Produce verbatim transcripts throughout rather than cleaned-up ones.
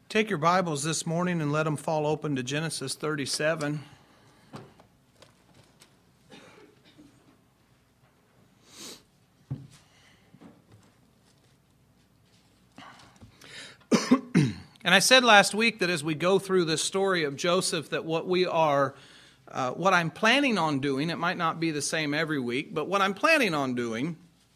Take your Bibles this morning and let them fall open to Genesis thirty-seven. And I said last week that as we go through this story of Joseph, that what we are, uh, what I'm planning on doing, it might not be the same every week, but what I'm planning on doing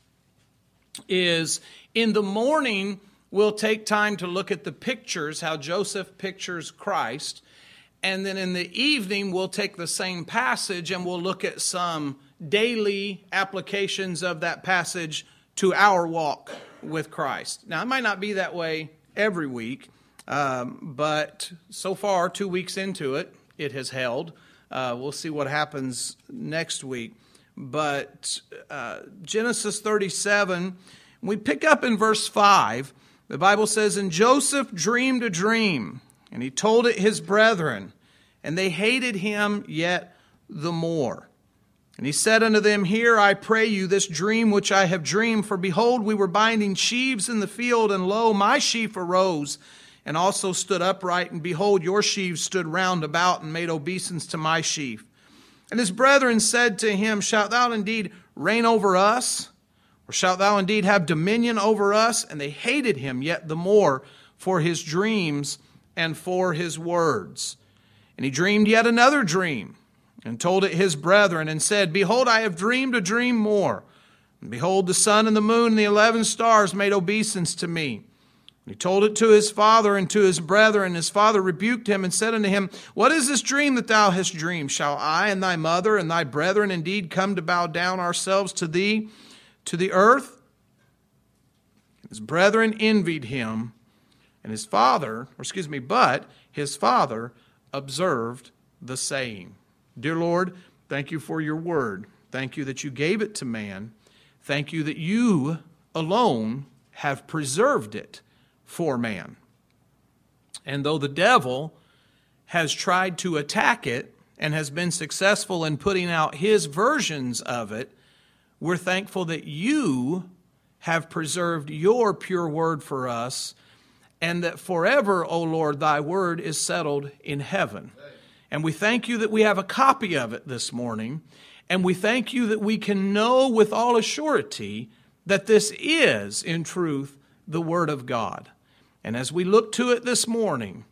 is in the morning, we'll take time to look at the pictures, how Joseph pictures Christ. And then in the evening, we'll take the same passage and we'll look at some daily applications of that passage to our walk with Christ. Now, it might not be that way every week, um, but so far, two weeks into it, it has held. Uh, we'll see what happens next week. But uh, Genesis thirty-seven, we pick up in verse five. The Bible says, "And Joseph dreamed a dream, and he told it his brethren, and they hated him yet the more. And he said unto them, Hear, I pray you, this dream which I have dreamed. For behold, we were binding sheaves in the field, and lo, my sheaf arose, and also stood upright. And behold, your sheaves stood round about, and made obeisance to my sheaf. And his brethren said to him, Shalt thou indeed reign over us? Or shalt thou indeed have dominion over us? And they hated him yet the more for his dreams and for his words. And he dreamed yet another dream, and told it his brethren, and said, Behold, I have dreamed a dream more. And behold, the sun and the moon and the eleven stars made obeisance to me. And he told it to his father and to his brethren. And his father rebuked him and said unto him, What is this dream that thou hast dreamed? Shall I and thy mother and thy brethren indeed come to bow down ourselves to thee, to the earth? His brethren envied him, and his father, or excuse me, but his father observed the saying." Dear Lord, thank you for your word. Thank you that you gave it to man. Thank you that you alone have preserved it for man. And though the devil has tried to attack it and has been successful in putting out his versions of it, we're thankful that you have preserved your pure word for us, and that forever, O Lord, thy word is settled in heaven. And we thank you that we have a copy of it this morning, and we thank you that we can know with all assurity that this is, in truth, the word of God. And as we look to it this morning,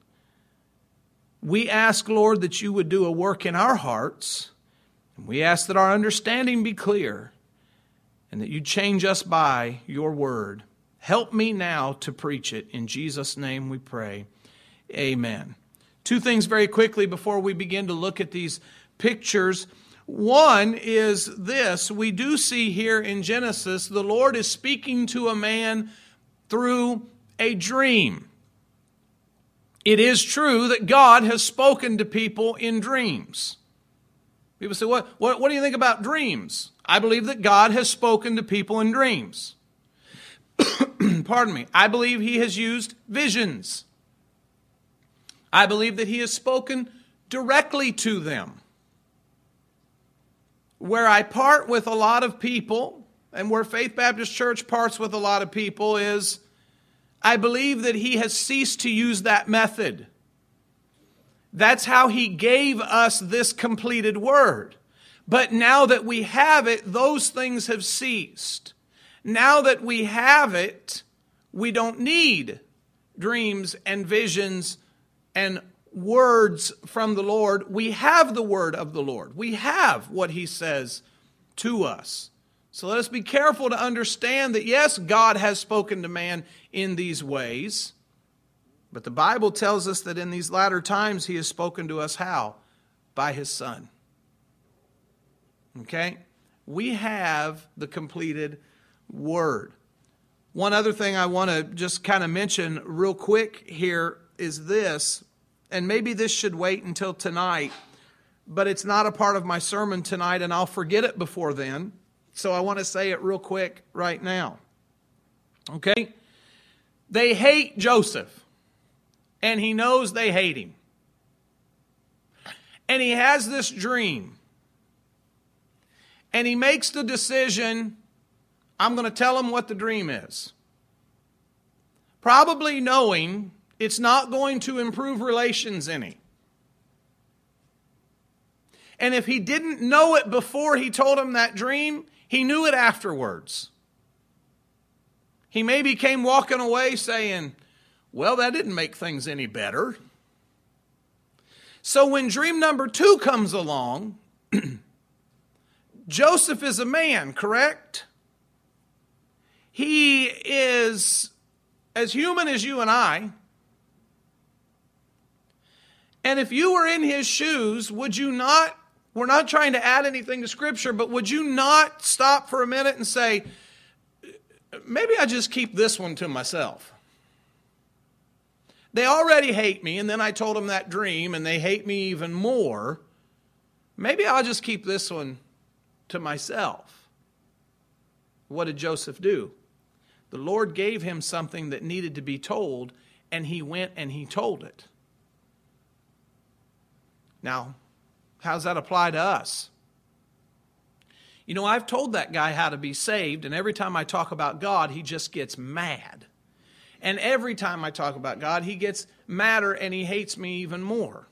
we ask, Lord, that you would do a work in our hearts, and we ask that our understanding be clear, and that you change us by your word. Help me now to preach it. In Jesus' name we pray. Amen. Two things very quickly before we begin to look at these pictures. One is this. We do see here in Genesis, the Lord is speaking to a man through a dream. It is true that God has spoken to people in dreams. People say, what, what, what do you think about dreams? I believe that God has spoken to people in dreams. Pardon me. I believe he has used visions. I believe that he has spoken directly to them. Where I part with a lot of people, and where Faith Baptist Church parts with a lot of people, is I believe that he has ceased to use that method. That's how he gave us this completed word. But now that we have it, those things have ceased. Now that we have it, we don't need dreams and visions and words from the Lord. We have the word of the Lord. We have what he says to us. So let us be careful to understand that, yes, God has spoken to man in these ways, but the Bible tells us that in these latter times he has spoken to us how? By his Son. Okay? We have the completed word. One other thing I want to just kind of mention real quick here is this, and maybe this should wait until tonight, but it's not a part of my sermon tonight, and I'll forget it before then, so I want to say it real quick right now. Okay? They hate Joseph, and he knows they hate him. And he has this dream, and he makes the decision, I'm going to tell them what the dream is. Probably knowing It's not going to improve relations any. And if he didn't know it before he told him that dream, he knew it afterwards. He maybe came walking away saying, well, that didn't make things any better. So when dream number two comes along, Joseph is a man, correct? He is as human as you and I. And if you were in his shoes, would you not, we're not trying to add anything to Scripture, but would you not stop for a minute and say, maybe I just keep this one to myself? They already hate me, and then I told them that dream, and they hate me even more. Maybe I'll just keep this one to myself. What did Joseph do? The Lord gave him something that needed to be told, and he went and he told it. Now, how does that apply to us? You know, I've told that guy how to be saved, and every time I talk about God, he just gets mad. And every time I talk about God, he gets madder and he hates me even more.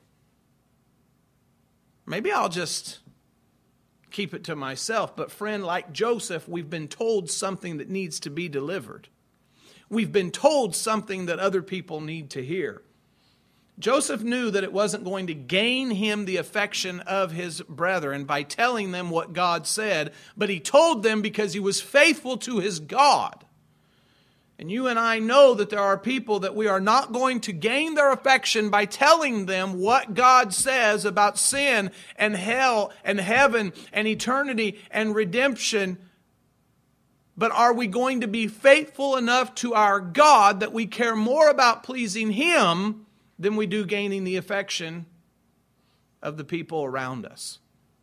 Maybe I'll just keep it to myself. But friend, like Joseph, we've been told something that needs to be delivered. We've been told something that other people need to hear. Joseph knew that it wasn't going to gain him the affection of his brethren by telling them what God said, but he told them because he was faithful to his God. And you and I know that there are people that we are not going to gain their affection by telling them what God says about sin and hell and heaven and eternity and redemption. But are we going to be faithful enough to our God that we care more about pleasing Him than we do gaining the affection of the people around us?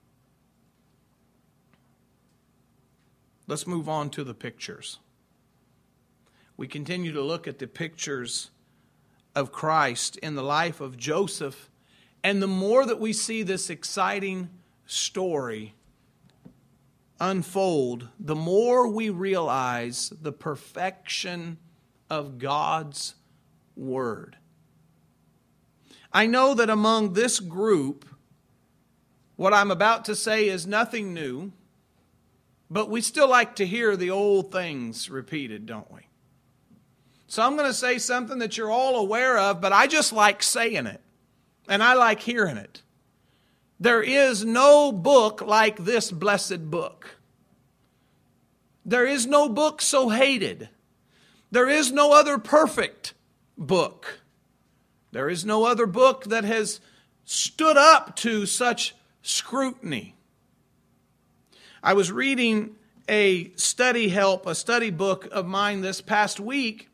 Let's move on to the pictures. We continue to look at the pictures of Christ in the life of Joseph. And the more that we see this exciting story unfold, the more we realize the perfection of God's Word. I know that among this group, what I'm about to say is nothing new, but we still like to hear the old things repeated, don't we? So I'm going to say something that you're all aware of, but I just like saying it, and I like hearing it. There is no book like this blessed book. There is no book so hated. There is no other perfect book. There is no other book that has stood up to such scrutiny. I was reading a study help, a study book of mine this past week,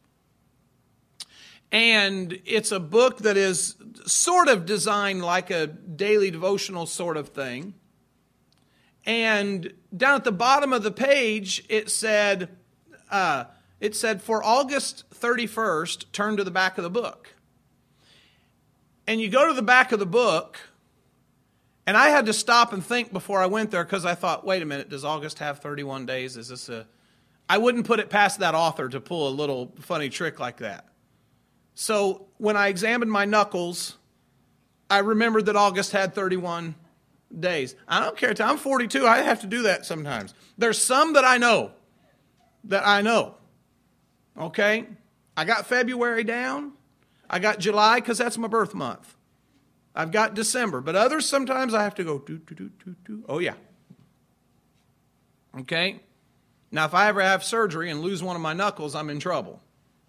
and it's a book that is sort of designed like a daily devotional sort of thing. And down at the bottom of the page, it said, uh, it said, for August thirty-first, turn to the back of the book. And you go to the back of the book, and I had to stop and think before I went there because I thought, wait a minute, does August have thirty-one days? Is this a... I wouldn't put it past that author to pull a little funny trick like that. So when I examined my knuckles, I remembered that August had thirty-one days. I don't care. I'm forty-two. I have to do that sometimes. There's some that I know. That I know. Okay? I got February down. I got July because that's my birth month. I've got December. But others, sometimes I have to go, do, do, do, do, do. Oh, yeah. Okay? Now, if I ever have surgery and lose one of my knuckles, I'm in trouble.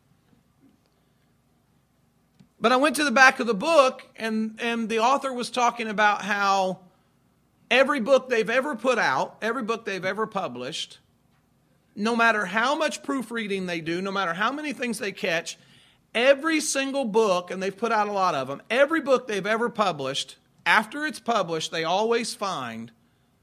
But I went to the back of the book, and, and the author was talking about how every book they've ever put out, every book they've ever published, no matter how much proofreading they do, no matter how many things they catch, every single book, and they've put out a lot of them, every book they've ever published, after it's published, they always find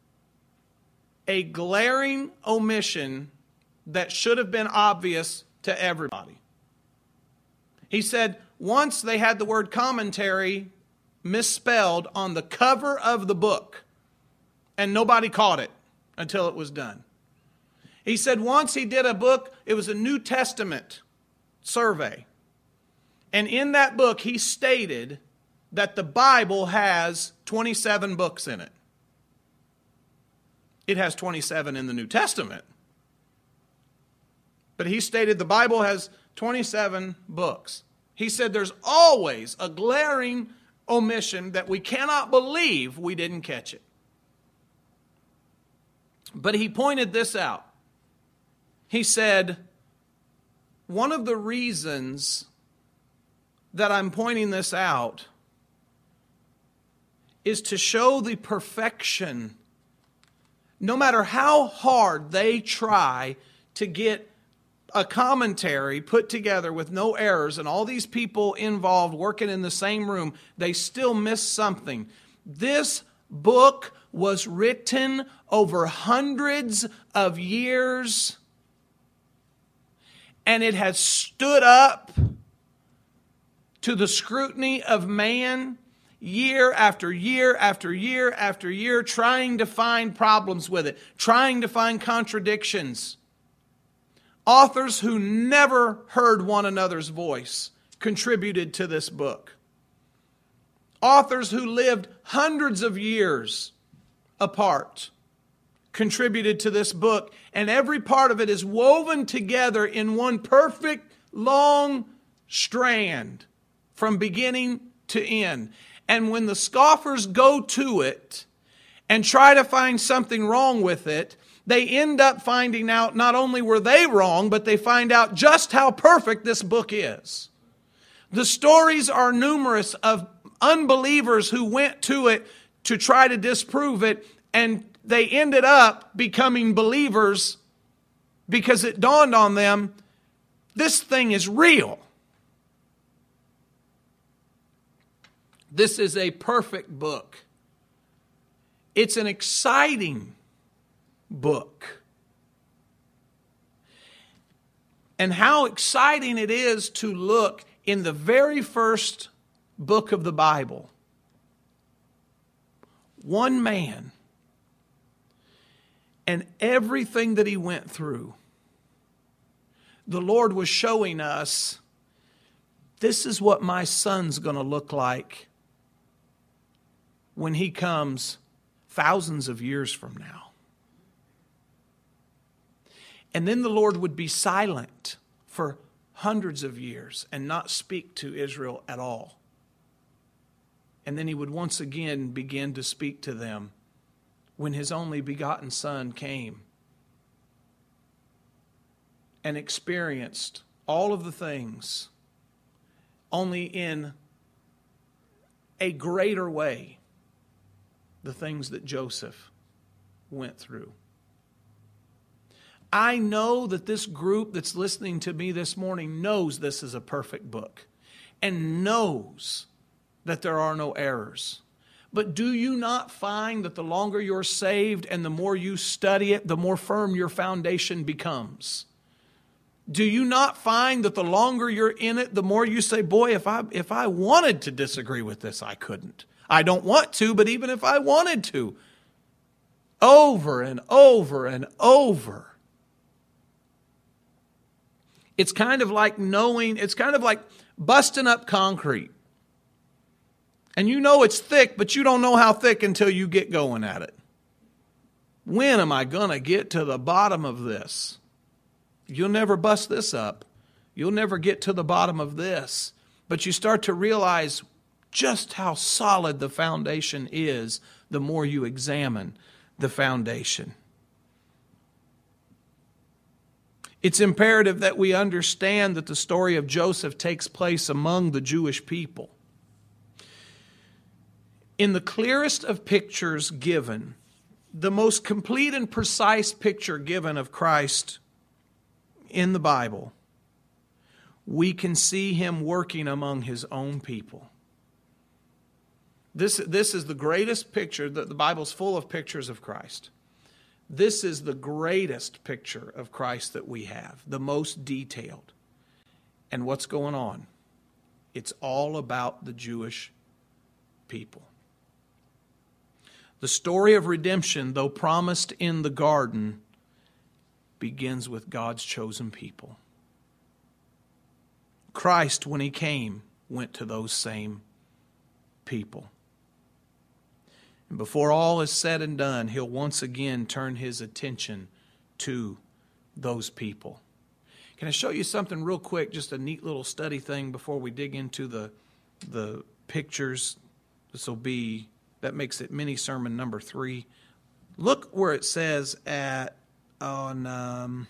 a glaring omission that should have been obvious to everybody. He said, once they had the word commentary misspelled on the cover of the book, and nobody caught it until it was done. He said once he did a book, it was a New Testament survey, And in that book, he stated that the Bible has twenty-seven books in it. It has twenty-seven in the New Testament. But he stated the Bible has twenty-seven books. He said there's always a glaring omission that we cannot believe we didn't catch it. But he pointed this out. He said, one of the reasons that I'm pointing this out is to show the perfection. No matter how hard they try to get a commentary put together with no errors and all these people involved working in the same room, they still miss something. This book was written over hundreds of years, and it has stood up to the scrutiny of man year after year after year after year, trying to find problems with it, trying to find contradictions. Authors who never heard one another's voice contributed to this book. Authors who lived hundreds of years apart contributed to this book, and every part of it is woven together in one perfect long strand from beginning to end. And when the scoffers go to it and try to find something wrong with it, they end up finding out not only were they wrong, but they find out just how perfect this book is. The stories are numerous of unbelievers who went to it to try to disprove it, and they ended up becoming believers because it dawned on them, this thing is real. This is a perfect book. It's an exciting book. And how exciting it is to look in the very first book of the Bible. One man and everything that he went through. The Lord was showing us, this is what my son's going to look like when he comes thousands of years from now. And then the Lord would be silent for hundreds of years and not speak to Israel at all. And then he would once again begin to speak to them when his only begotten Son came and experienced all of the things, only in a greater way, the things that Joseph went through. I know that this group that's listening to me this morning knows this is a perfect book and knows that there are no errors. But do you not find that the longer you're saved and the more you study it, the more firm your foundation becomes? Do you not find that the longer you're in it, the more you say, boy, if I if I wanted to disagree with this, I couldn't. I don't want to, but even if I wanted to, over and over and over. It's kind of like knowing, it's kind of like busting up concrete. And you know it's thick, but you don't know how thick until you get going at it. When am I going to get to the bottom of this? You'll never bust this up. You'll never get to the bottom of this. But you start to realize just how solid the foundation is the more you examine the foundation. It's imperative that we understand that the story of Joseph takes place among the Jewish people. In the clearest of pictures given, the most complete and precise picture given of Christ in the Bible, we can see him working among his own people. This, this is the greatest picture. The, the Bible's full of pictures of Christ. This is the greatest picture of Christ that we have, the most detailed. And what's going on? It's all about the Jewish people. The story of redemption, though promised in the garden, begins with God's chosen people. Christ, when he came, went to those same people. And before all is said and done, he'll once again turn his attention to those people. Can I show you something real quick, just a neat little study thing before we dig into the, the pictures? This will be, that makes it mini sermon number three. Look where it says at, on um,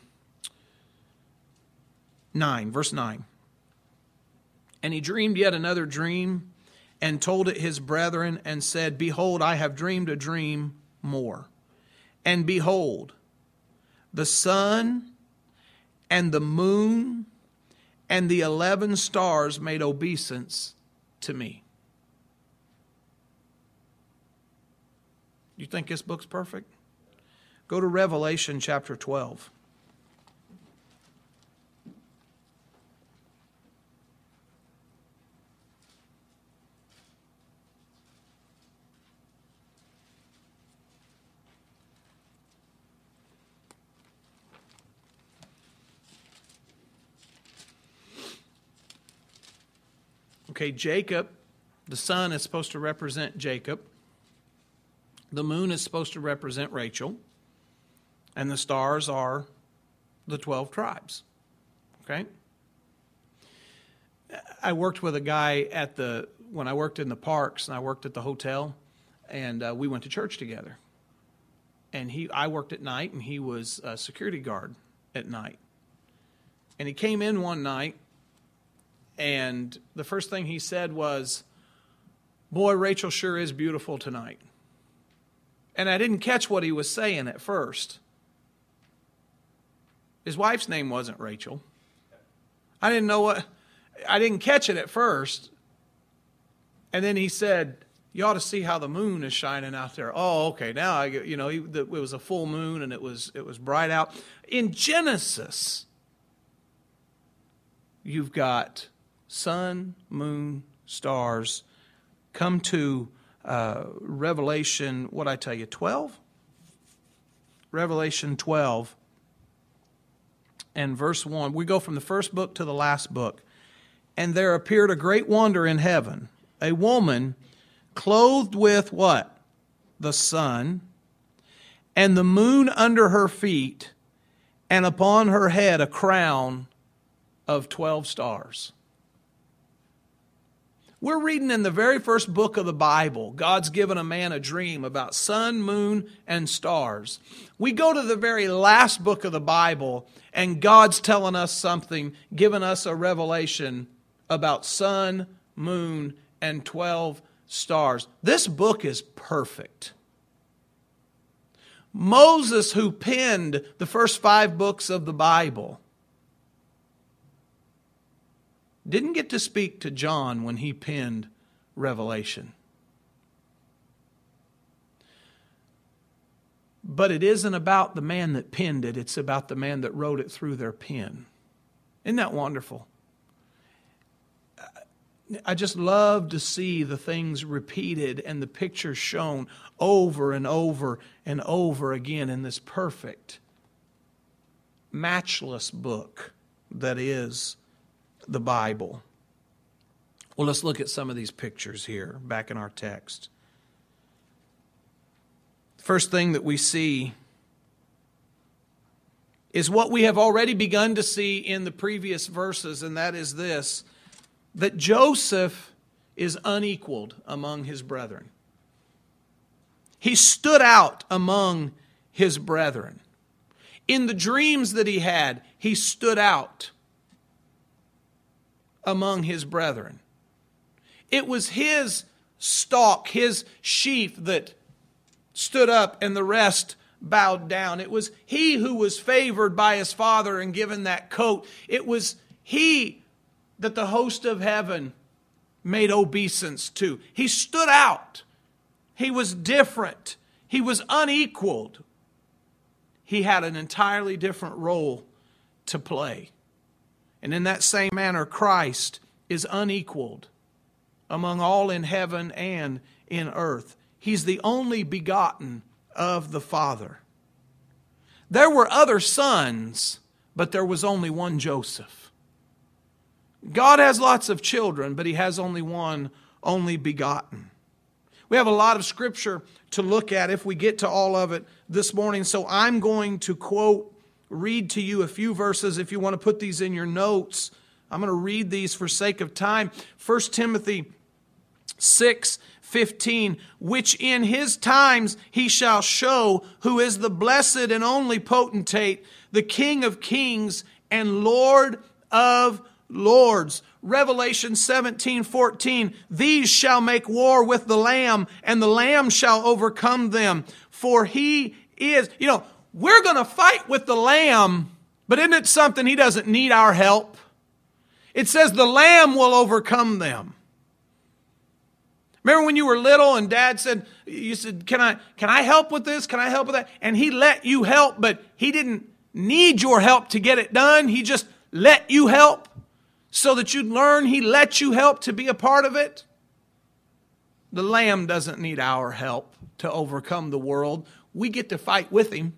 nine, verse nine. And he dreamed yet another dream, and told it his brethren, and said, Behold, I have dreamed a dream more. And behold, the sun and the moon and the eleven stars made obeisance to me. You think this book's perfect? Go to Revelation chapter twelve. Okay, Jacob, the sun is supposed to represent Jacob. The moon is supposed to represent Rachel. And the stars are the twelve tribes. Okay? I worked with a guy at the, when I worked in the parks and I worked at the hotel, and uh, we went to church together. And he, I worked at night and he was a security guard at night. And he came in one night, and the first thing he said was, Boy, Rachel sure is beautiful tonight. And I didn't catch what he was saying at first. His wife's name wasn't Rachel. I didn't know what, I didn't catch it at first. And then he said, you ought to see how the moon is shining out there. Oh, okay, now I get, you know, it was a full moon and it was it was bright out. In Genesis, you've got sun, moon, stars. Come to uh, Revelation, what I tell you, twelve? Revelation twelve and verse one. We go from the first book to the last book. And there appeared a great wonder in heaven, a woman clothed with what? The sun, and the moon under her feet, and upon her head a crown of twelve stars. We're reading in the very first book of the Bible, God's given a man a dream about sun, moon, and stars. We go to the very last book of the Bible, and God's telling us something, giving us a revelation about sun, moon, and twelve stars. This book is perfect. Moses, who penned the first five books of the Bible, didn't get to speak to John when he penned Revelation. But it isn't about the man that penned it, it's about the man that wrote it through their pen. Isn't that wonderful? I just love to see the things repeated and the pictures shown over and over and over again in this perfect, matchless book that is the Bible. Well, let's look at some of these pictures here back in our text. First thing that we see is what we have already begun to see in the previous verses, and that is this, that Joseph is unequaled among his brethren. He stood out among his brethren. In the dreams that he had, he stood out among his brethren. It was his stalk, his sheaf that stood up and the rest bowed down. It was he who was favored by his father and given that coat. It was he that the host of heaven made obeisance to. He stood out. He was different. He was unequaled. He had an entirely different role to play. And in that same manner, Christ is unequaled among all in heaven and in earth. He's the only begotten of the Father. There were other sons, but there was only one Joseph. God has lots of children, but He has only one, only begotten. We have a lot of scripture to look at if we get to all of it this morning. So I'm going to quote, read to you a few verses. If you want to put these in your notes, I'm going to read these for sake of time. First Timothy six fifteen, which in His times He shall show who is the blessed and only potentate, the King of kings and Lord of lords. Revelation seventeen fourteen, these shall make war with the Lamb, and the Lamb shall overcome them. For He is, you know, we're going to fight with the Lamb, but isn't it something He doesn't need our help? It says the Lamb will overcome them. Remember when you were little and Dad said, you said, can I, can I help with this? Can I help with that? And He let you help, but He didn't need your help to get it done. He just let you help so that you'd learn. He let you help to be a part of it. The Lamb doesn't need our help to overcome the world. We get to fight with Him.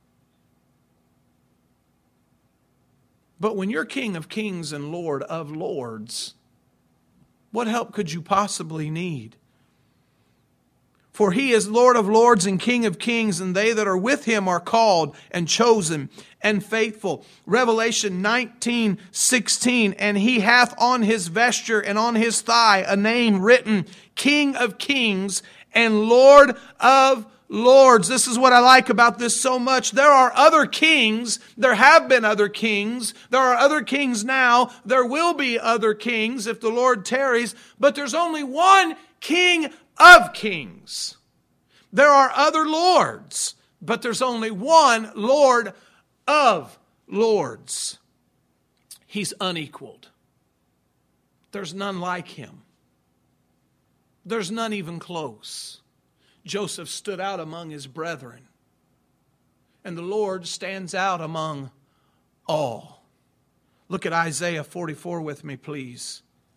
But when you're King of kings and Lord of lords, what help could you possibly need? For He is Lord of lords and King of kings, and they that are with Him are called and chosen and faithful. Revelation nineteen sixteen, and He hath on His vesture and on His thigh a name written, King of kings and Lord of lords. This is what I like about this so much. There are other kings. There have been other kings. There are other kings now. There will be other kings if the Lord tarries. But there's only one King of kings. There are other lords, but there's only one Lord of lords. He's unequaled. There's none like Him. There's none even close. Joseph stood out among his brethren, and the Lord stands out among all. Look at Isaiah forty-four with me, please.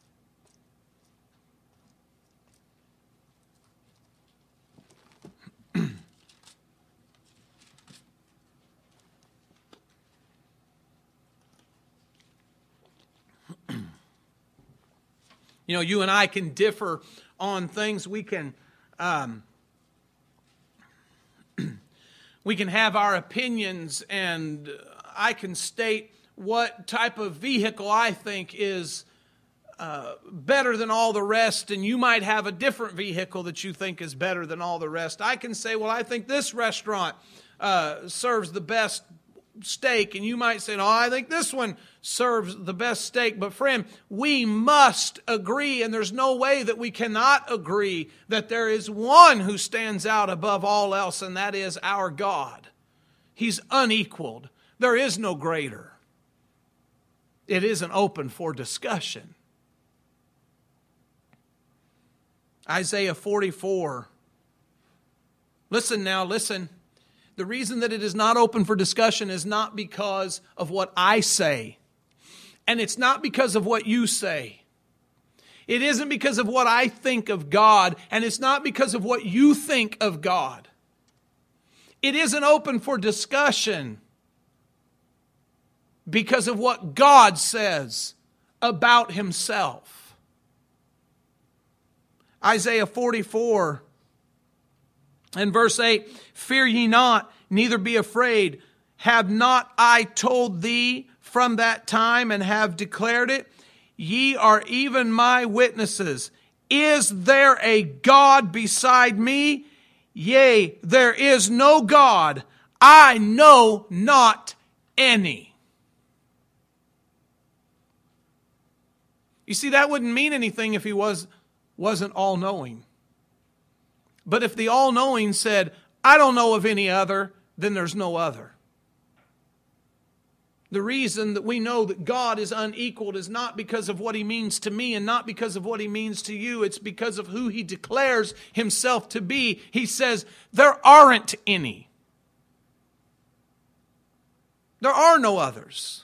You know, you and I can differ on things. We can um, we can have our opinions, and I can state what type of vehicle I think is uh, better than all the rest, and you might have a different vehicle that you think is better than all the rest. I can say, well, I think this restaurant uh, serves the best steak, and you might say, no, I think this one serves the best steak. But friend, we must agree, and there's no way that we cannot agree that there is one who stands out above all else, and that is our God. He's unequaled. There is no greater. It isn't open for discussion. Isaiah forty-four. Listen now, listen. The reason that it is not open for discussion is not because of what I say. And it's not because of what you say. It isn't because of what I think of God. And it's not because of what you think of God. It isn't open for discussion because of what God says about Himself. Isaiah forty-four and verse eight, fear ye not, neither be afraid. Have not I told thee from that time and have declared it? Ye are even my witnesses. Is there a God beside me? Yea, there is no God. I know not any. You see, that wouldn't mean anything if He was, wasn't all-knowing. But if the all-knowing said, I don't know of any other, then there's no other. The reason that we know that God is unequaled is not because of what He means to me and not because of what He means to you. It's because of who He declares Himself to be. He says, there aren't any. There are no others.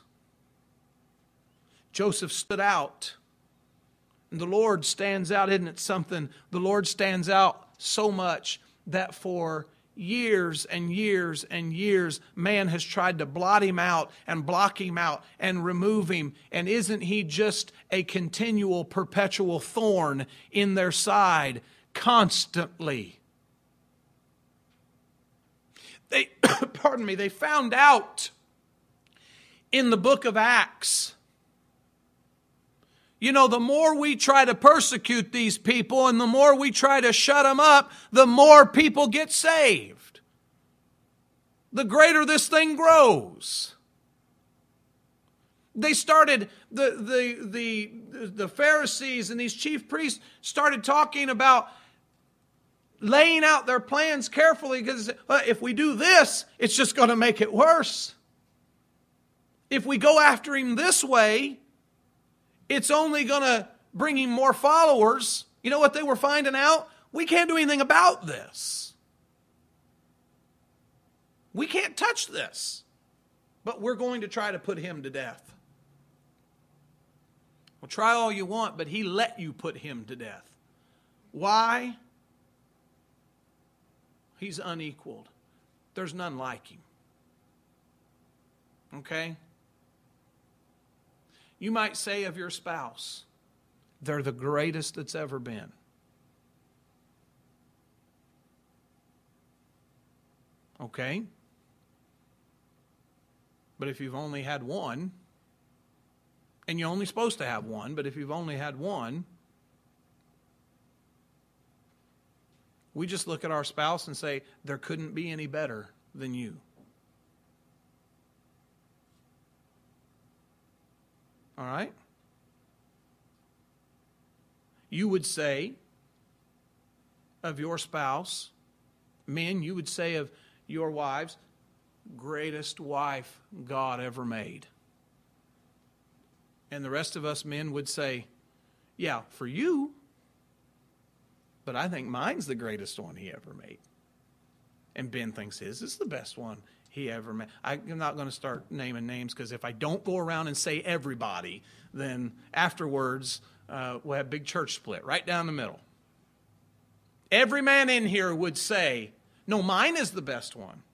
Joseph stood out. And the Lord stands out. Isn't it something? The Lord stands out so much that for years and years and years, man has tried to blot him out and block him out and remove him. And isn't he just a continual, perpetual thorn in their side constantly? They, pardon me, they found out in the book of Acts. You know, the more we try to persecute these people and the more we try to shut them up, the more people get saved. The greater this thing grows. They started, the, the, the, the Pharisees and these chief priests started talking about laying out their plans carefully, because well, if we do this, it's just going to make it worse. If we go after him this way, it's only going to bring him more followers. You know what they were finding out? We can't do anything about this. We can't touch this. But we're going to try to put him to death. Well, try all you want, but he let you put him to death. Why? He's unequaled. There's none like him. Okay? You might say of your spouse, they're the greatest that's ever been. Okay? But if you've only had one, and you're only supposed to have one, but if you've only had one, we just look at our spouse and say, there couldn't be any better than you. All right? You would say of your spouse, men, you would say of your wives, greatest wife God ever made. And the rest of us men would say, yeah, for you, but I think mine's the greatest one he ever made. And Ben thinks his is the best one he ever made. I'm not going to start naming names, because if I don't go around and say everybody, then afterwards uh, we'll have big church split right down the middle. Every man in here would say, no, mine is the best one.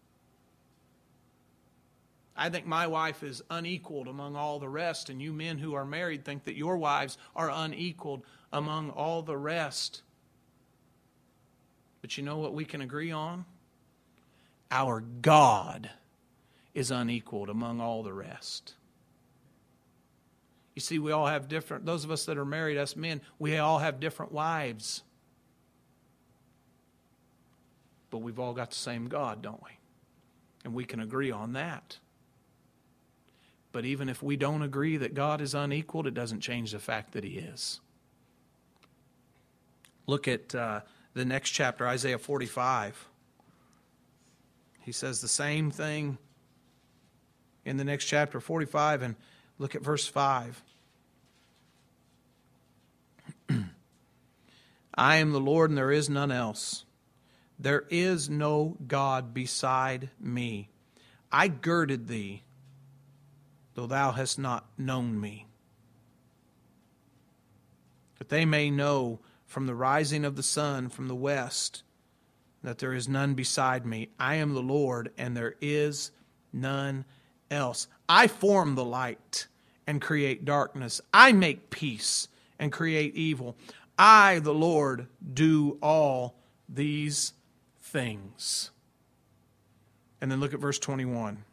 I think my wife is unequaled among all the rest, and you men who are married think that your wives are unequaled among all the rest. But you know what we can agree on? Our God is unequaled among all the rest. You see, we all have different, those of us that are married, us men, we all have different wives. But we've all got the same God, don't we? And we can agree on that. But even if we don't agree that God is unequaled, it doesn't change the fact that He is. Look at uh, the next chapter, Isaiah forty-five. He says the same thing in the next chapter, forty-five, and look at verse five. I am the Lord, and there is none else. There is no God beside me. I girded thee, though thou hast not known me. That they may know from the rising of the sun from the west that there is none beside me. I am the Lord, and there is none else. I form the light and create darkness. I make peace and create evil. I, the Lord, do all these things. And then look at verse twenty-one.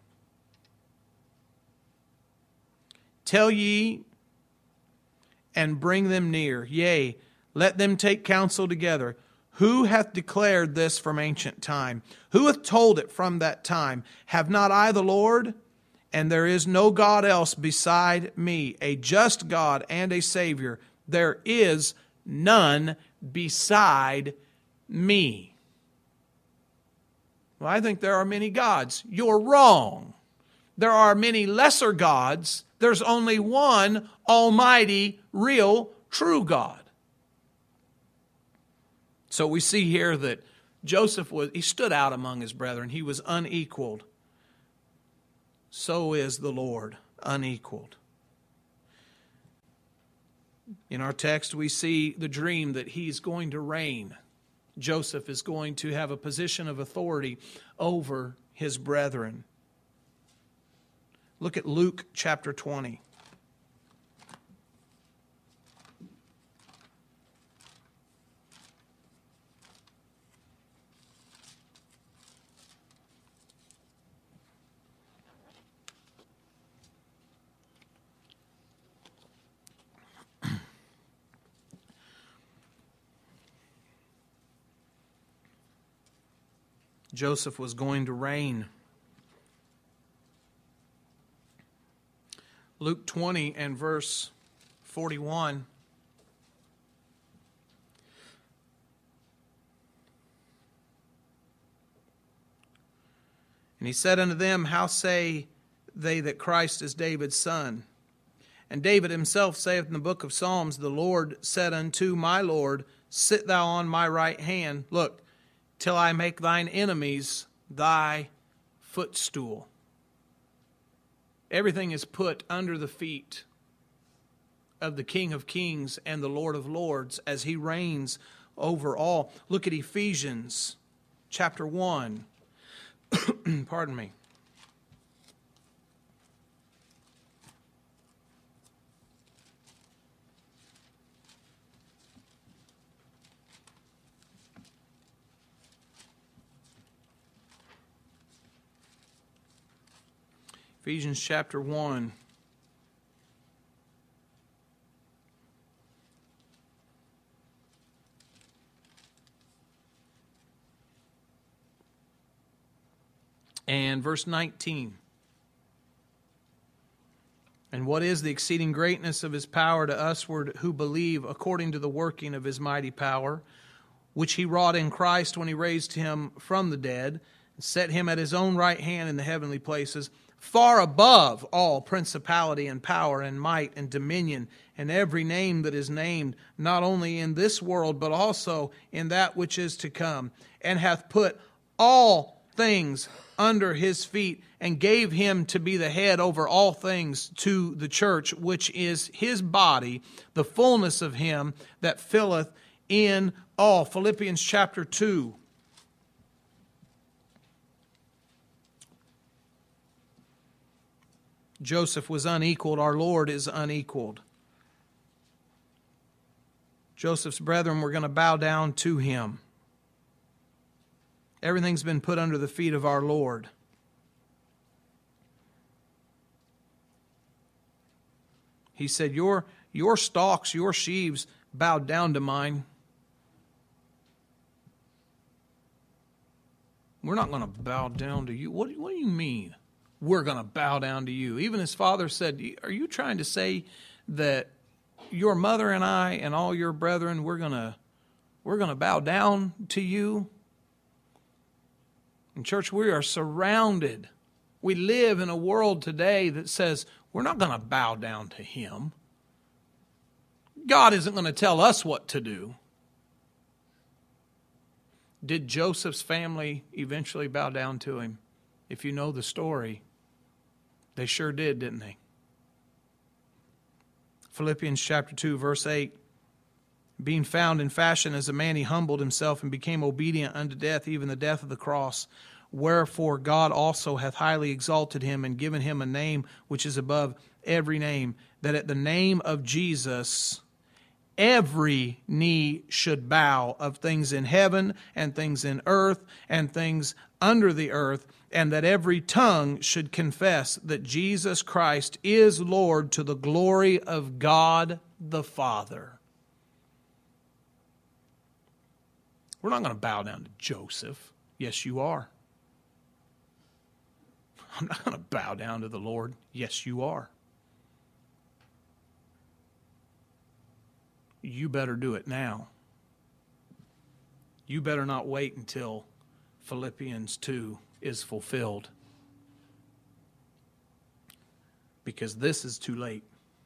Tell ye and bring them near. Yea, let them take counsel together. Who hath declared this from ancient time? Who hath told it from that time? Have not I the Lord? And there is no God else beside me, a just God and a Savior. There is none beside me. Well, I think there are many gods. You're wrong. There are many lesser gods. There's only one almighty, real, true God. So we see here that Joseph was, he stood out among his brethren. He was unequaled. So is the Lord unequaled. In our text, we see the dream that He's going to reign Joseph is going to have a position of authority over his brethren. Look at Luke chapter twenty. Joseph was going to reign. Luke twenty and verse forty-one. And he said unto them, How say they that Christ is David's son? And David himself saith in the book of Psalms, The Lord said unto my Lord, Sit thou on my right hand, look, till I make thine enemies thy footstool. Everything is put under the feet of the King of Kings and the Lord of Lords as he reigns over all. Look at Ephesians chapter one. Pardon me. Ephesians chapter one. And verse nineteen. And what is the exceeding greatness of his power to usward who believe, according to the working of his mighty power, which he wrought in Christ when he raised him from the dead, and set him at his own right hand in the heavenly places, far above all principality and power and might and dominion and every name that is named, not only in this world, but also in that which is to come, and hath put all things under his feet, and gave him to be the head over all things to the church, which is his body, the fullness of him that filleth in all. Philippians chapter two. Joseph was unequaled. Our Lord is unequaled. Joseph's brethren were going to bow down to him. Everything's been put under the feet of our Lord. He said, your, your stalks, your sheaves bowed down to mine. We're not going to bow down to you. What, what do you mean? We're going to bow down to you. Even his father said, are you trying to say that your mother and I and all your brethren, we're going to we're going to bow down to you? In church, we are surrounded. We live in a world today that says we're not going to bow down to him. God isn't going to tell us what to do. Did Joseph's family eventually bow down to him? If you know the story, they sure did, didn't they? Philippians chapter two, verse eight. Being found in fashion as a man, he humbled himself and became obedient unto death, even the death of the cross. Wherefore God also hath highly exalted him and given him a name which is above every name, that at the name of Jesus every knee should bow, of things in heaven and things in earth and things under the earth, and that every tongue should confess that Jesus Christ is Lord, to the glory of God the Father. We're not going to bow down to Joseph. Yes, you are. I'm not going to bow down to the Lord. Yes, you are. You better do it now. You better not wait until Philippians two is fulfilled, because this is too late.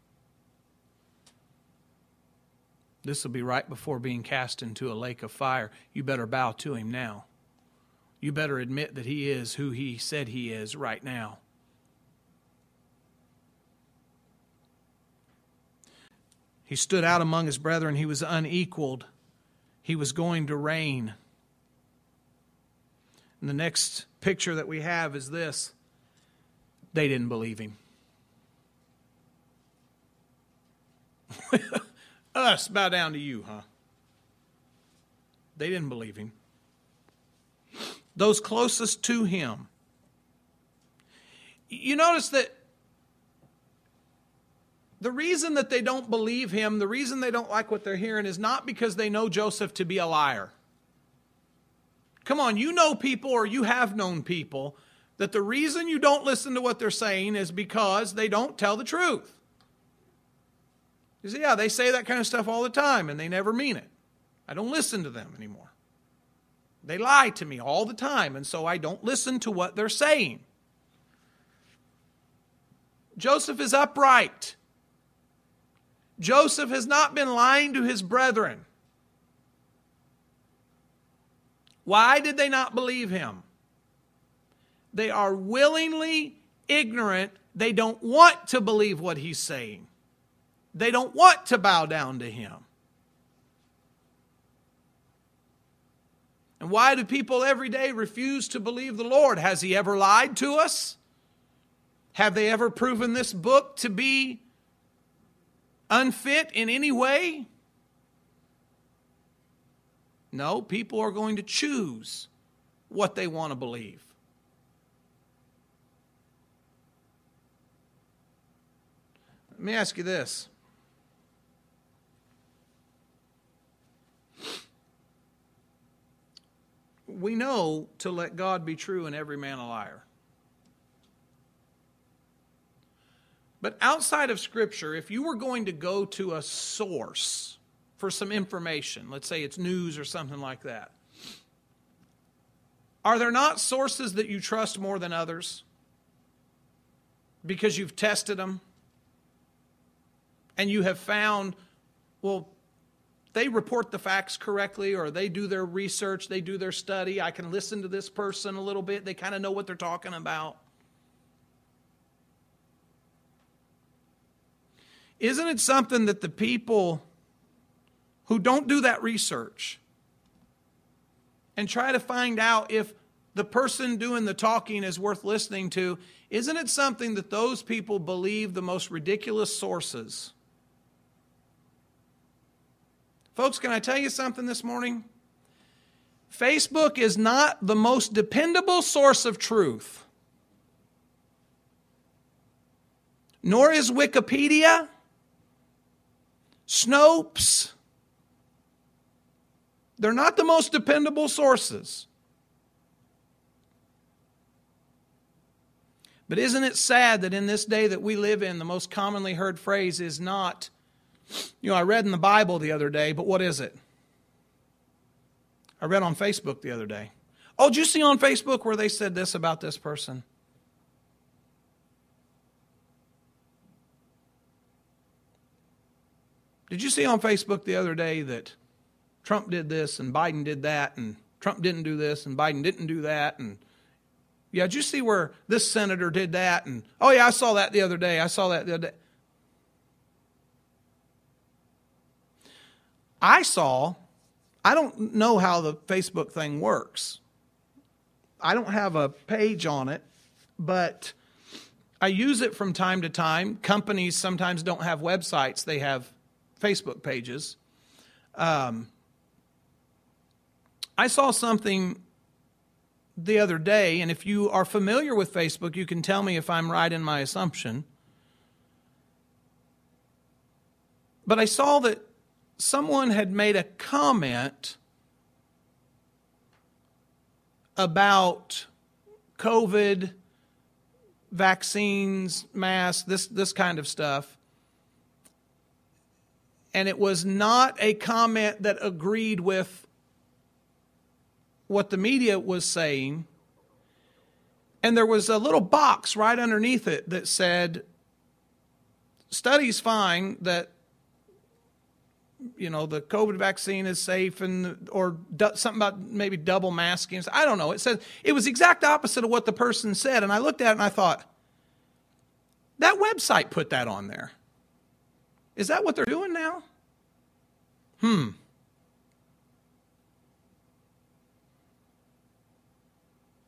This will be right before being cast into a lake of fire. You better bow to him now. You better admit that he is who he said he is right now. He stood out among his brethren. He was unequaled. He was going to reign. And the next picture that we have is this. They didn't believe him. Us, bow down to you, huh? They didn't believe him. Those closest to him. You notice that the reason that they don't believe him, the reason they don't like what they're hearing is not because they know Joseph to be a liar. Come on, you know people or you have known people that the reason you don't listen to what they're saying is because they don't tell the truth. You say, yeah, they say that kind of stuff all the time and they never mean it. I don't listen to them anymore. They lie to me all the time, and so I don't listen to what they're saying. Joseph is upright. Joseph has not been lying to his brethren. Why did they not believe him? They are willingly ignorant. They don't want to believe what he's saying. They don't want to bow down to him. And why do people every day refuse to believe the Lord? Has he ever lied to us? Have they ever proven this book to be unfit in any way? No, people are going to choose what they want to believe. Let me ask you this. We know to let God be true and every man a liar. But outside of Scripture, if you were going to go to a source for some information, let's say it's news or something like that, are there not sources that you trust more than others? Because you've tested them and you have found, well, they report the facts correctly, or they do their research, they do their study. I can listen to this person a little bit. They kind of know what they're talking about. Isn't it something that the people who don't do that research and try to find out if the person doing the talking is worth listening to, isn't it something that those people believe the most ridiculous sources? Folks, can I tell you something this morning? Facebook is not the most dependable source of truth. Nor is Wikipedia, Snopes. They're not the most dependable sources. But isn't it sad that in this day that we live in, the most commonly heard phrase is not, you know, I read in the Bible the other day, but what is it? I read on Facebook the other day. Oh, did you see on Facebook where they said this about this person? Did you see on Facebook the other day that Trump did this and Biden did that and Trump didn't do this and Biden didn't do that? And yeah, did you see where this senator did that? And oh yeah, I saw that the other day. I saw that the other day. I saw, I don't know how the Facebook thing works. I don't have a page on it, but I use it from time to time. Companies sometimes don't have websites. They have Facebook pages. Um, I saw something the other day, and if you are familiar with Facebook, you can tell me if I'm right in my assumption. But I saw that someone had made a comment about COVID, vaccines, masks, this, this kind of stuff. And it was not a comment that agreed with what the media was saying. And there was a little box right underneath it that said, study's fine that, you know, the COVID vaccine is safe, and or du- something about maybe double masking. I don't know. It said it was the exact opposite of what the person said. And I looked at it and I thought, that website put that on there. Is that what they're doing now? Hmm.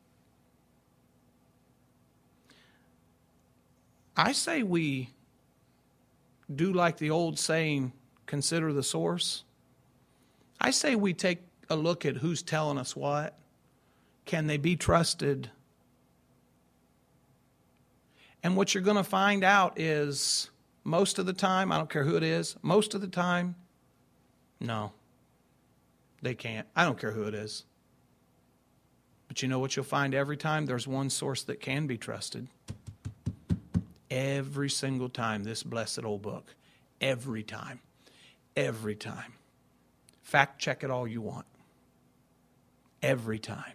I say we do like the old saying, consider the source. I say we take a look at who's telling us what. Can they be trusted? And what you're going to find out is most of the time, I don't care who it is, most of the time, no, they can't. I don't care who it is. But you know what you'll find every time? There's one source that can be trusted. Every single time, this blessed old book. Every time. Every time. Fact check it all you want. Every time.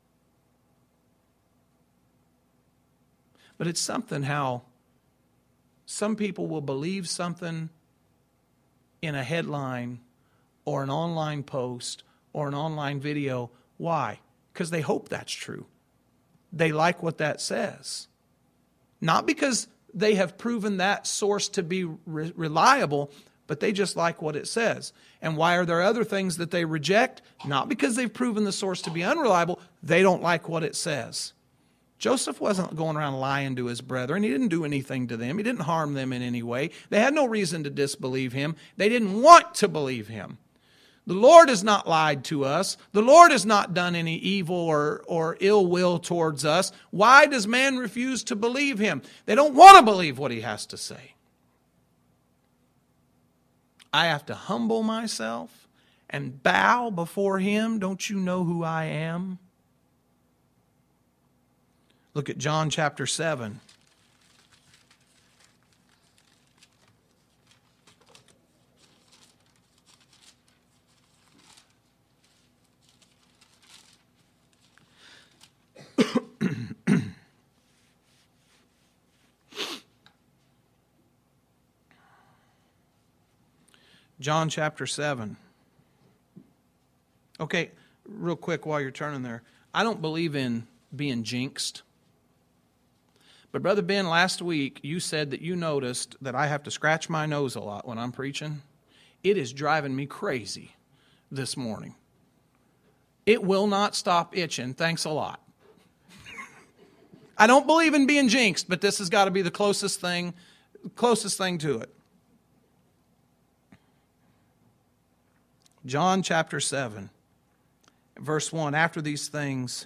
But it's something how some people will believe something in a headline or an online post or an online video. Why? Because they hope that's true. They like what that says. Not because they have proven that source to be re- reliable, but they just like what it says. And why are there other things that they reject? Not because they've proven the source to be unreliable. They don't like what it says. Joseph wasn't going around lying to his brethren. He didn't do anything to them. He didn't harm them in any way. They had no reason to disbelieve him. They didn't want to believe him. The Lord has not lied to us. The Lord has not done any evil or, or ill will towards us. Why does man refuse to believe him? They don't want to believe what he has to say. I have to humble myself and bow before him. Don't you know who I am? Look at John chapter seven. John chapter seven. Okay, real quick while you're turning there. I don't believe in being jinxed. But Brother Ben, last week you said that you noticed that I have to scratch my nose a lot when I'm preaching. It is driving me crazy this morning. It will not stop itching. Thanks a lot. I don't believe in being jinxed, but this has got to be the closest thing, closest thing to it. John chapter seven, verse one. After these things,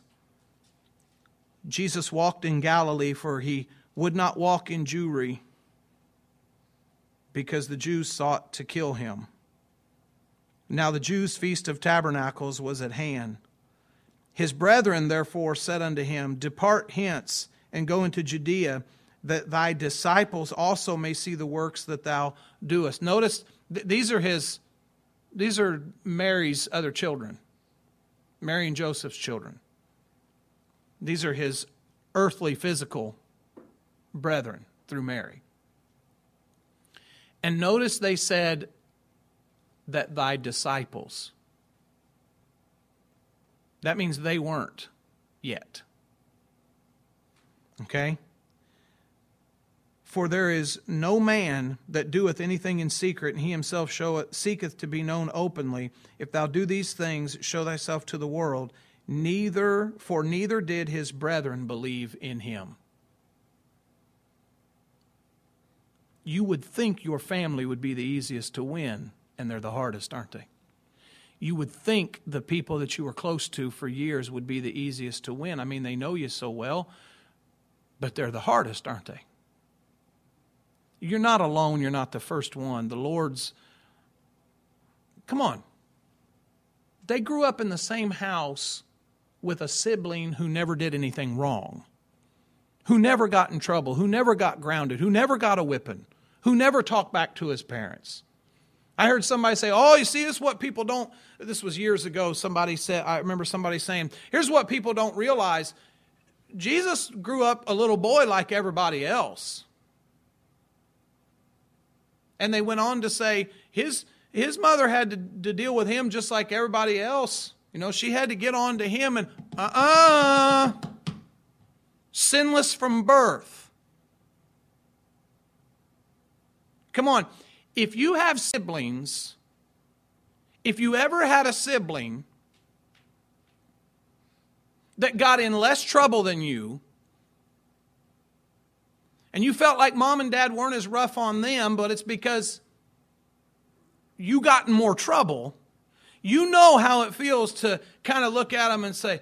Jesus walked in Galilee, for he would not walk in Jewry, because the Jews sought to kill him. Now the Jews' feast of tabernacles was at hand. His brethren therefore said unto him, Depart hence, and go into Judea, that thy disciples also may see the works that thou doest. Notice, th- these are his, these are Mary's other children. Mary and Joseph's children. These are his earthly, physical brethren through Mary. And notice they said that thy disciples. That means they weren't yet. Okay? For there is no man that doeth anything in secret, and he himself showeth, seeketh to be known openly. If thou do these things, show thyself to the world. Neither, for neither did his brethren believe in him. You would think your family would be the easiest to win, and they're the hardest, aren't they? You would think the people that you were close to for years would be the easiest to win. I mean, they know you so well, but they're the hardest, aren't they? You're not alone. You're not the first one. The Lord's... Come on. They grew up in the same house with a sibling who never did anything wrong, who never got in trouble, who never got grounded, who never got a whipping, who never talked back to his parents. I heard somebody say, oh, you see, this is what people don't... This was years ago. Somebody said, I remember somebody saying, here's what people don't realize. Jesus grew up a little boy like everybody else. And they went on to say, his his mother had to, to deal with him just like everybody else. You know, she had to get on to him and, uh-uh, sinless from birth. Come on. If you have siblings, if you ever had a sibling that got in less trouble than you, And you felt like mom and dad weren't as rough on them, but it's because you got in more trouble. You know how it feels to kind of look at them and say,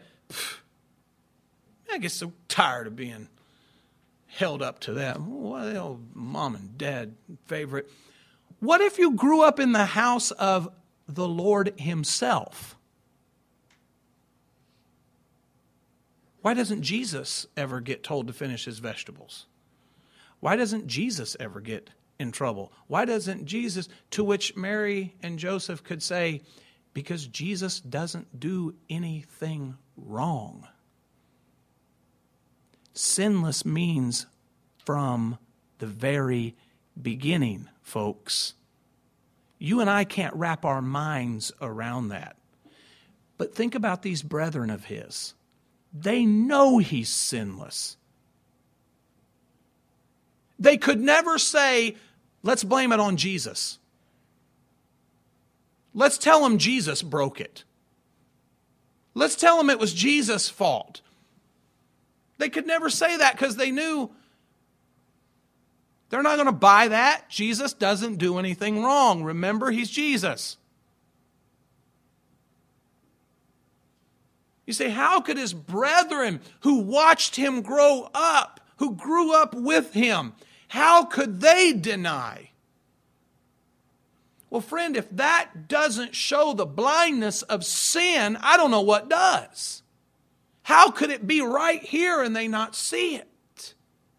I get so tired of being held up to them. Well, mom and dad favorite. What if you grew up in the house of the Lord himself? Why doesn't Jesus ever get told to finish his vegetables? Why doesn't Jesus ever get in trouble? Why doesn't Jesus, to which Mary and Joseph could say, because Jesus doesn't do anything wrong. Sinless means from the very beginning, folks. You and I can't wrap our minds around that. But think about these brethren of his. They know he's sinless. They could never say, let's blame it on Jesus. Let's tell him Jesus broke it. Let's tell him it was Jesus' fault. They could never say that because they knew they're not going to buy that. Jesus doesn't do anything wrong. Remember, he's Jesus. You say, how could his brethren who watched him grow up, who grew up with him, how could they deny? Well, friend, if that doesn't show the blindness of sin, I don't know what does. How could it be right here and they not see it?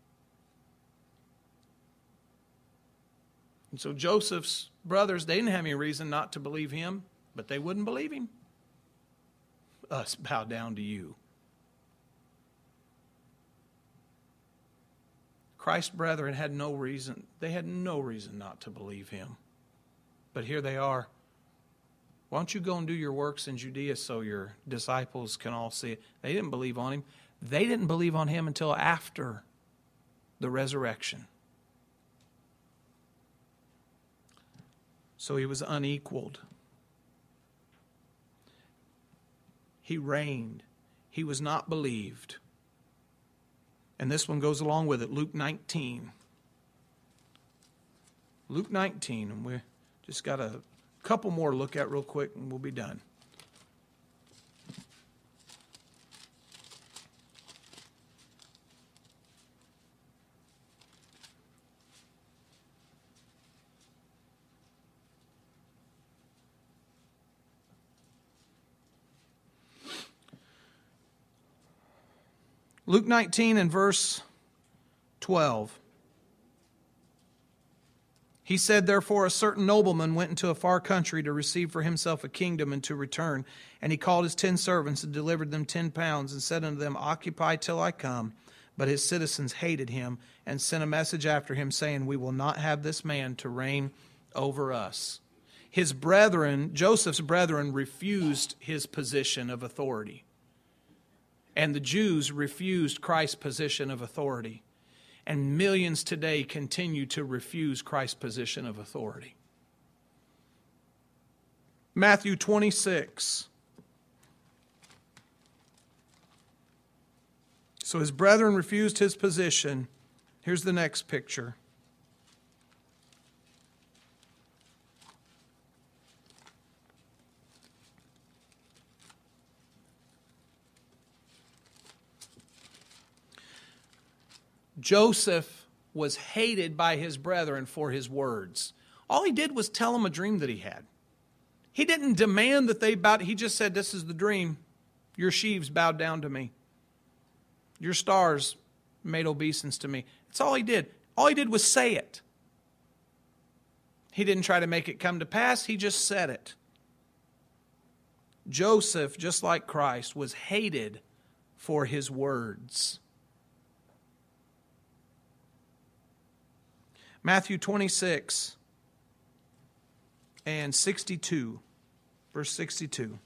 And so Joseph's brothers, they didn't have any reason not to believe him, but they wouldn't believe him. Us bow down to you. Christ's brethren had no reason, they had no reason not to believe him. But here they are. Why don't you go and do your works in Judea so your disciples can all see it? They didn't believe on him. They didn't believe on him until after the resurrection. So he was unequaled. He reigned. He was not believed. And this one goes along with it. Luke nineteen. Luke nineteen. And we just got a couple more to look at real quick and we'll be done. Luke nineteen and verse twelve. He said, therefore, a certain nobleman went into a far country to receive for himself a kingdom and to return. And he called his ten servants and delivered them ten pounds and said unto them, occupy till I come. But his citizens hated him and sent a message after him, saying, we will not have this man to reign over us. His brethren, Joseph's brethren, refused his position of authority. And the Jews refused Christ's position of authority. And millions today continue to refuse Christ's position of authority. Matthew twenty-six. So his brethren refused his position. Here's the next picture. Joseph was hated by his brethren for his words. All he did was tell them a dream that he had. He didn't demand that they bowed. He just said, this is the dream. Your sheaves bowed down to me. Your stars made obeisance to me. That's all he did. All he did was say it. He didn't try to make it come to pass. He just said it. Joseph, just like Christ, was hated for his words. Matthew twenty-six and sixty-two, verse sixty-two.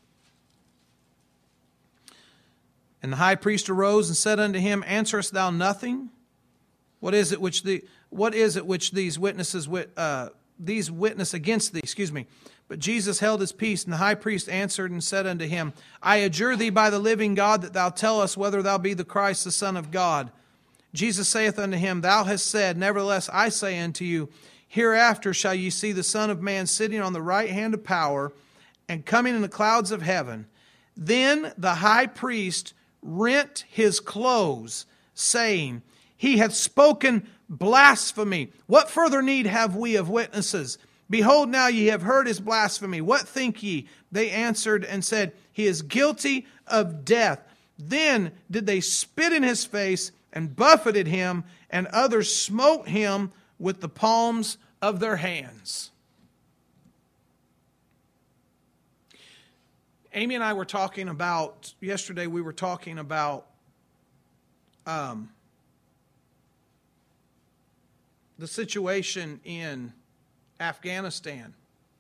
And the high priest arose and said unto him, answerest thou nothing? What is it which the what is it which these witnesses uh, these witness against thee? Excuse me. But Jesus held his peace, and the high priest answered and said unto him, I adjure thee by the living God that thou tell us whether thou be the Christ, the Son of God. Jesus saith unto him, Thou hast said, nevertheless I say unto you, hereafter shall ye see the Son of Man sitting on the right hand of power, and coming in the clouds of heaven. Then the high priest rent his clothes, saying, He hath spoken blasphemy. What further need have we of witnesses? Behold, now ye have heard his blasphemy. What think ye? They answered and said, He is guilty of death. Then did they spit in his face and buffeted him, and others smote him with the palms of their hands. Amy and I were talking about, yesterday we were talking about um, the situation in Afghanistan.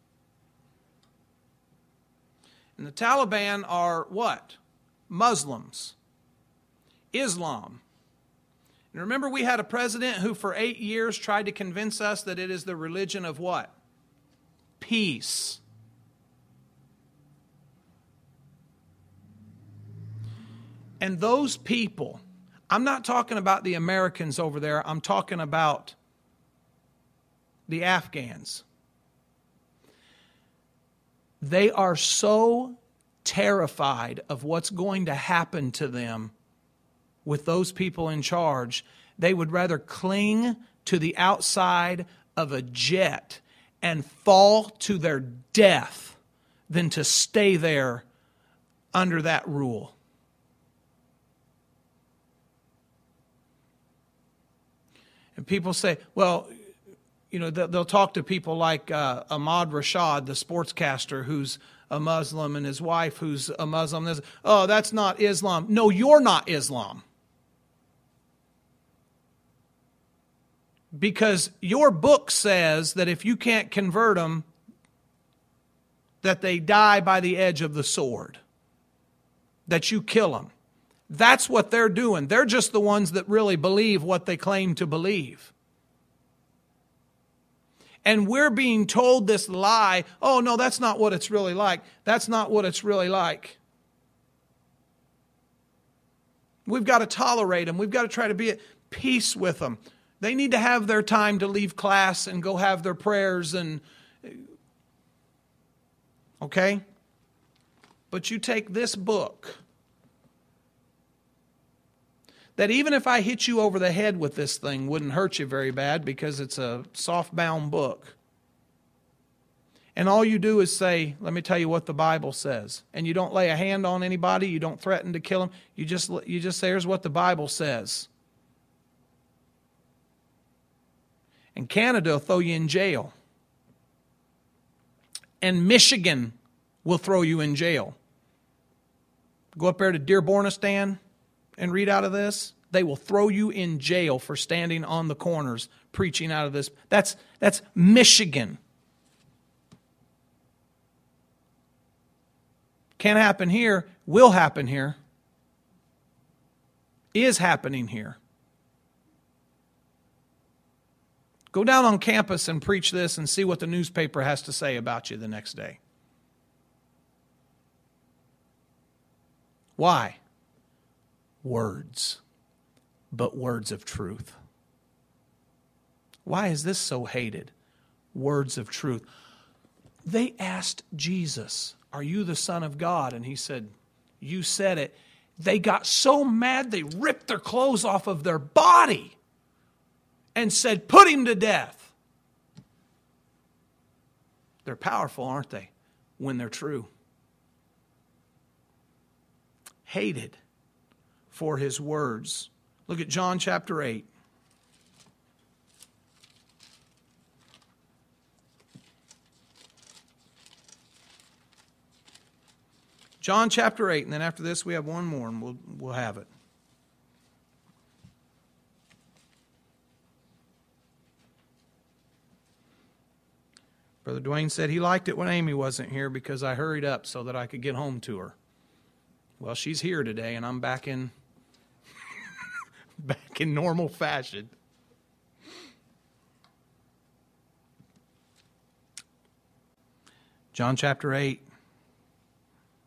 And the Taliban are what? Muslims. Islam. And remember, we had a president who for eight years tried to convince us that it is the religion of what? Peace. And those people, I'm not talking about the Americans over there, I'm talking about the Afghans. They are so terrified of what's going to happen to them with those people in charge, they would rather cling to the outside of a jet and fall to their death than to stay there under that rule. And people say, well, you know, they'll talk to people like uh, Ahmad Rashad, the sportscaster, who's a Muslim, and his wife, who's a Muslim. Oh, that's not Islam. No, you're not Islam. Because your book says that if you can't convert them, that they die by the edge of the sword, that you kill them. That's what they're doing. They're just the ones that really believe what they claim to believe. And we're being told this lie, oh no, that's not what it's really like. That's not what it's really like. We've got to tolerate them. We've got to try to be at peace with them. They need to have their time to leave class and go have their prayers and, okay? But you take this book, that even if I hit you over the head with this thing, wouldn't hurt you very bad because it's a soft-bound book. And all you do is say, let me tell you what the Bible says. And you don't lay a hand on anybody. You don't threaten to kill them. You just, you just say, here's what the Bible says. And Canada will throw you in jail. And Michigan will throw you in jail. Go up there to Dearbornistan and read out of this. They will throw you in jail for standing on the corners preaching out of this. That's, that's Michigan. Can't happen here. Will happen here. Is happening here. Go down on campus and preach this and see what the newspaper has to say about you the next day. Why? Words, but words of truth. Why is this so hated? Words of truth. They asked Jesus, are you the Son of God? And he said, you said it. They got so mad they ripped their clothes off of their body and said, put him to death. They're powerful, aren't they? When they're true. Hated for his words. Look at John chapter eight. John chapter eight, and then after this we have one more, and we'll, we'll have it. Brother Dwayne said he liked it when Amy wasn't here because I hurried up so that I could get home to her. Well, she's here today, and I'm back in back in normal fashion. John chapter eight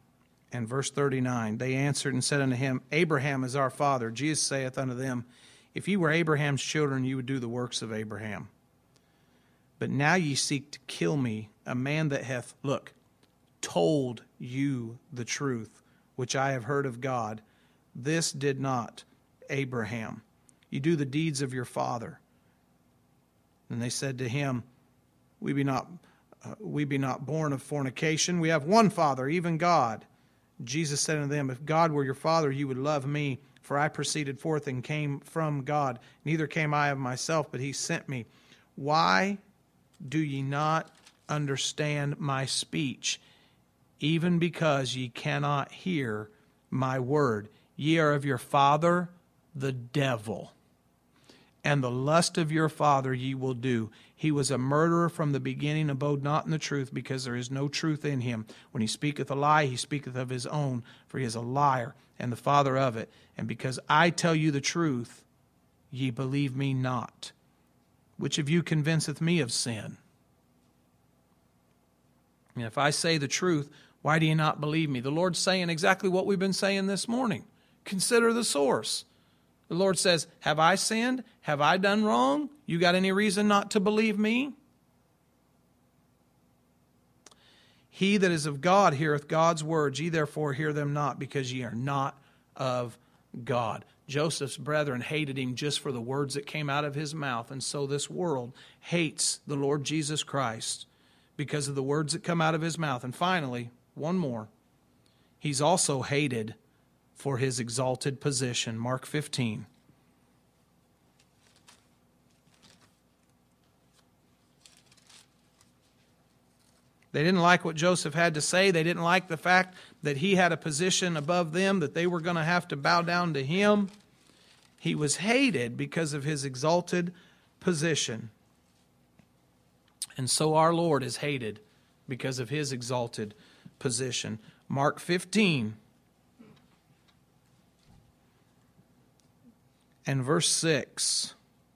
and verse thirty-nine. They answered and said unto him, Abraham is our father. Jesus saith unto them, If ye were Abraham's children, ye would do the works of Abraham. But now ye seek to kill me, a man that hath, look, told you the truth, which I have heard of God. This did not Abraham. You do the deeds of your father. And they said to him, We be not, uh, we be not born of fornication. We have one Father, even God. Jesus said unto them, If God were your Father, you would love me, for I proceeded forth and came from God. Neither came I of myself, but he sent me. Why do ye not understand my speech? Even because ye cannot hear my word. Ye are of your father, the devil, and the lust of your father ye will do. He was a murderer from the beginning, abode not in the truth, because there is no truth in him. When he speaketh a lie, he speaketh of his own, for he is a liar, and the father of it. And because I tell you the truth, ye believe me not. Which of you convinceth me of sin? And if I say the truth, why do you not believe me? The Lord's saying exactly what we've been saying this morning. Consider the source. The Lord says, have I sinned? Have I done wrong? You got any reason not to believe me? He that is of God heareth God's words. Ye therefore hear them not, because ye are not of God. Joseph's brethren hated him just for the words that came out of his mouth. And so this world hates the Lord Jesus Christ because of the words that come out of his mouth. And finally, one more. He's also hated for his exalted position. Mark fifteen. They didn't like what Joseph had to say. They didn't like the fact that he had a position above them, that they were going to have to bow down to him. He was hated because of his exalted position. And so our Lord is hated because of his exalted position. Mark fifteen and verse six.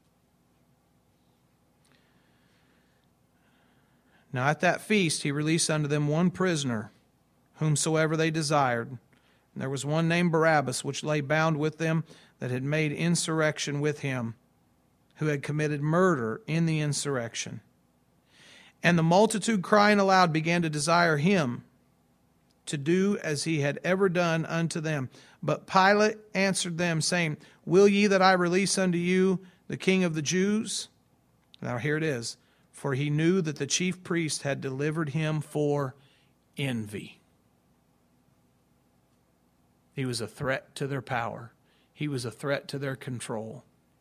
Now at that feast he released unto them one prisoner, whomsoever they desired. And there was one named Barabbas, which lay bound with them, that had made insurrection with him, who had committed murder in the insurrection. And the multitude, crying aloud, began to desire him to do as he had ever done unto them. But Pilate answered them, saying, Will ye that I release unto you the King of the Jews? Now here it is. For he knew that the chief priest had delivered him for envy. He was a threat to their power. He was a threat to their control.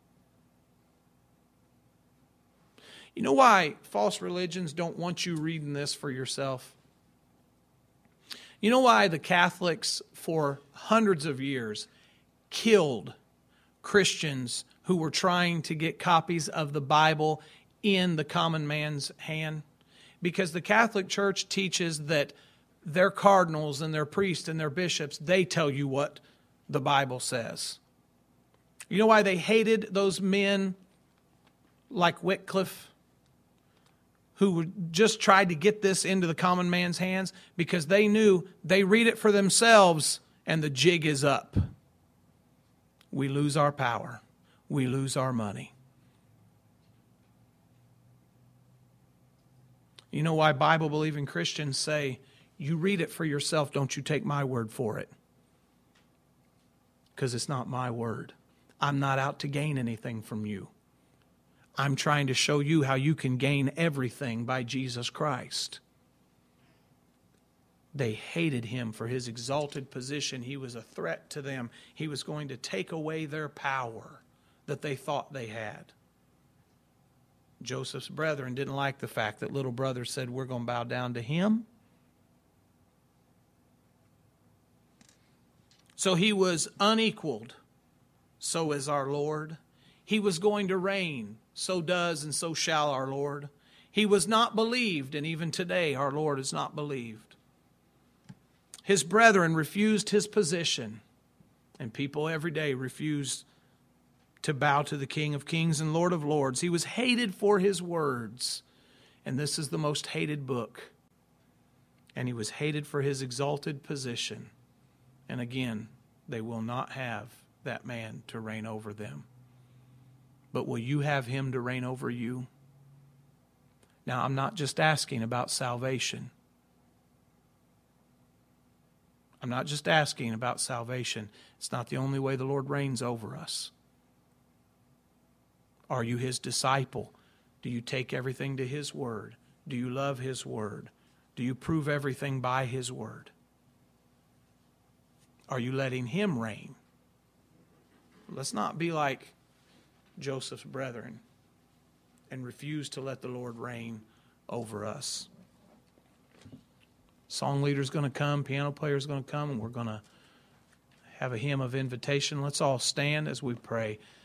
You know why false religions don't want you reading this for yourself? You know why the Catholics for hundreds of years killed Christians who were trying to get copies of the Bible in the common man's hand? Because the Catholic Church teaches that their cardinals and their priests and their bishops, they tell you what the Bible says. You know why they hated those men like Wycliffe, who just tried to get this into the common man's hands? Because they knew they read it for themselves and the jig is up. We lose our power. We lose our money. You know why Bible-believing Christians say, you read it for yourself, don't you take my word for it? Because it's not my word. I'm not out to gain anything from you. I'm trying to show you how you can gain everything by Jesus Christ. They hated him for his exalted position. He was a threat to them. He was going to take away their power that they thought they had. Joseph's brethren didn't like the fact that little brother said, we're going to bow down to him. So he was unequaled. So is our Lord. He was going to reign. So does and so shall our Lord. He was not believed, and even today our Lord is not believed. His brethren refused his position, and people every day refuse to bow to the King of Kings and Lord of Lords. He was hated for his words, and this is the most hated book. And he was hated for his exalted position. And again, they will not have that man to reign over them. but will you have him to reign over you? Now, I'm not just asking about salvation. I'm not just asking about salvation. It's not the only way the Lord reigns over us. Are you his disciple? Do you take everything to his word? Do you love his word? Do you prove everything by his word? Are you letting him reign? Let's not be like Joseph's brethren and refuse to let the Lord reign over us. Song leader's going to come, piano player's going to come, and we're going to have a hymn of invitation. Let's all stand as we pray.